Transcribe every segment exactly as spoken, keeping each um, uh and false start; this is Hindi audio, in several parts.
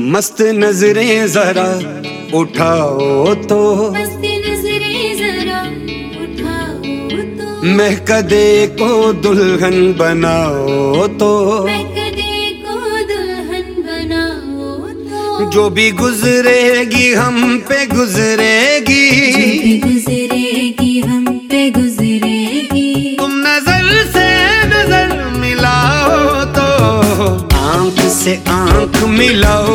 मस्त नजरें जरा उठाओ तो, मस्त नजरें जरा उठाओ तो, महकदे को दुल्हन बनाओ तो, महकदे को दुल्हन बनाओ तो, जो भी गुजरेगी हम पे गुजरेगी, जो भी गुजरेगी हम पे गुजरेगी। तुम नजर से नजर मिलाओ तो, आंख से आंख मिलाओ,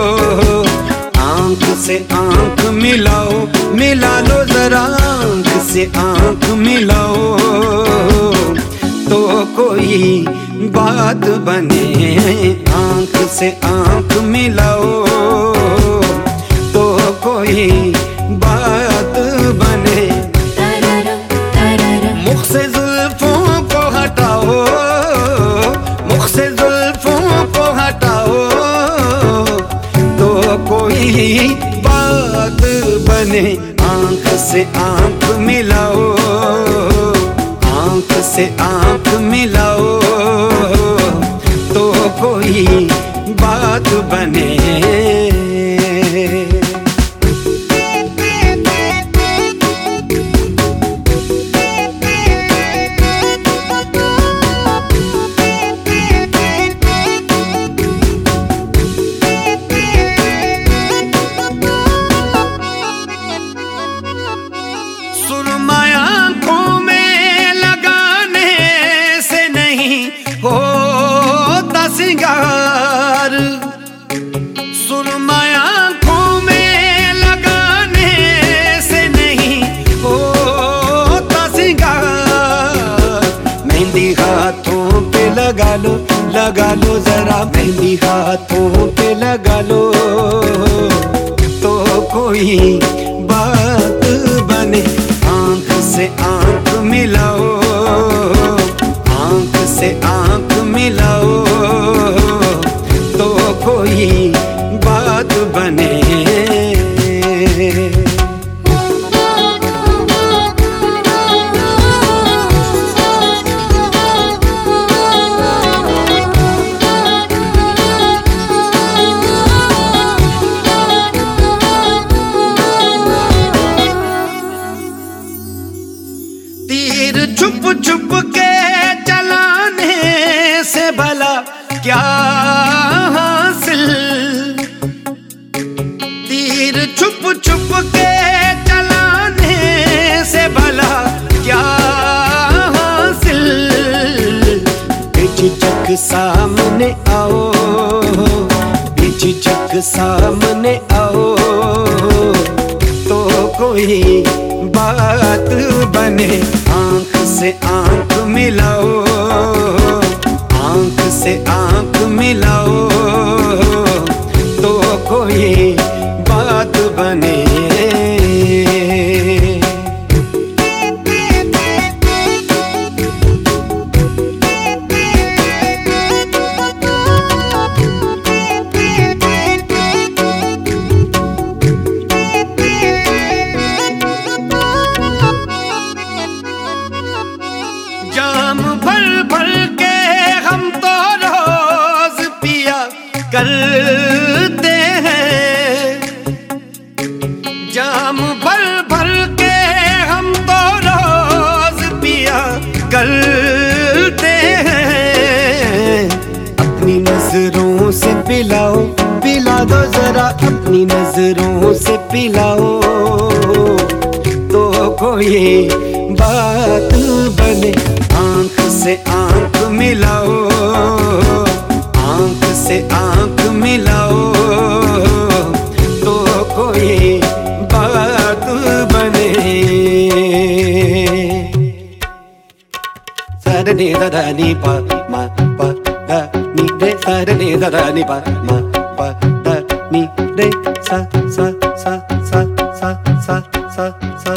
आंख से आंख मिलाओ, मिला लो जरा आंख से आंख मिलाओ, तो कोई बात बने। आंख से आंख मिलाओ तो कोई बात बने। तारारा, तारारा, मुख से जुल्फों को हटाओ, मुख से जुल्फों को हटाओ, तो कोई बात बने। आंख से आंख मिलाओ, आंख से आंख मिलाओ, तो कोई बात बने। सुरमाया आंखों में लगाने से नहीं होता सिंगार, सुरमाया आंखों में लगाने से नहीं होता सिंगार। मेहंदी हाथों पे लगा लो, लगा लो जरा मेहंदी हाथों पे लगा लो, तो कोई बात बने। आंख से आंख मिलाओ, आंख से आंख मिलाओ, तो कोई बात बने। तीर छुप छुप के चलाने से भला क्या हासिल, तीर छुप छुप के चलाने से भला क्या हासिल। बेझिझक सामने आओ, बेझिझक सामने आओ, तो कोई बात बने। आंख से आंख मिलाओ, आंख से आंख मिलाओ, तो कोई बात बने। जाम भर भर के हम तो रोज पिया करते हैं, जाम भर भर के हम तो रोज पिया करते हैं। अपनी नजरों से पिलाओ, पिला दो जरा अपनी नजरों से पिलाओ, तो कोई बात बने। आंख से आंख मिलाओ, आंख से आंख मिलाओ, तो कोई बात बने। सा नी दा नी पा मा पा दा नी रे, सा नी दा नी पा मा पा दा नी रे, सा सा सा सा सा सा सा सा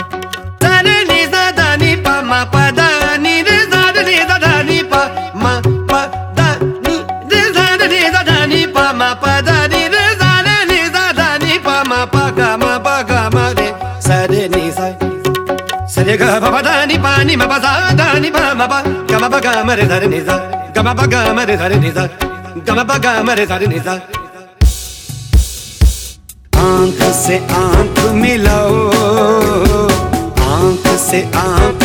Sare ga ba ba da ni pa ni ma ba za da ni pa ma ba ga ma ba ga ma re da re ni za ga ma ba ga ma re da re ni za ga ma ba ga ma re da re ni za आंख से आंख मिलाओ, आंख से आंख